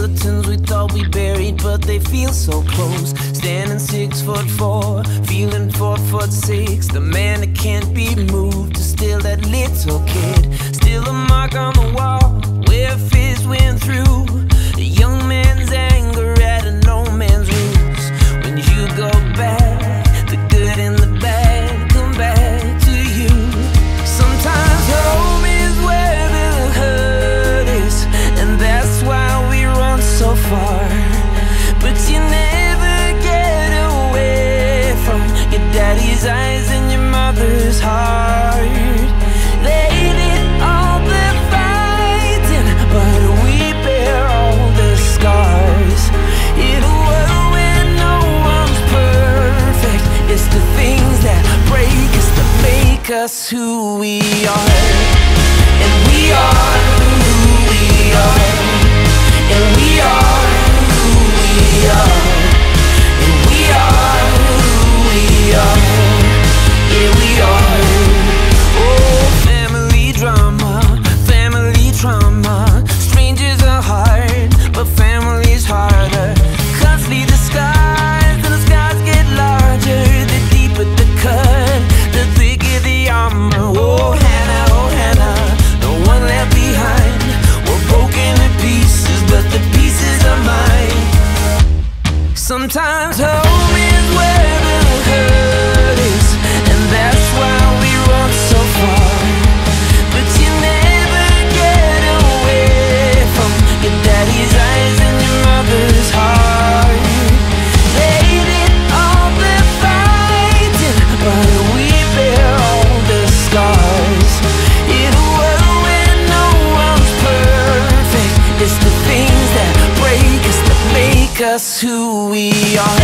skeletons we thought we buried, but they feel so close. Standing 6'4", feeling 4'6". The man that can't be moved is still that little kid. Still a mark on the wall where a fist went through. A young man's anger at an old man's roots. When you go back, the good and the bad come back to you. Sometimes home is where the hurt is, and that's why we run so far. But you never get away from your daddy's eyes and your mother's heart. They did all the fighting, but we bear all the scars. In a world where no one's perfect, it's the things that break us that make us who we are. And we are who we are. And we are who we are. And we are who we are. Yeah, we are. Oh, family drama, family trauma. Strangers are hard, but family's harder. Constantly disguised, and the skies get larger. The deeper the cut, the thicker the armor. Oh Hannah, no one left behind. We're broken in pieces, but the pieces are mine. Sometimes home is where the hurt is, and that's why we run so far. But you never get away from your daddy's eyes and your mother's heart. They did all the fighting, but we bear all the scars. In a world where no one's perfect, it's the things that break us that make us who we are.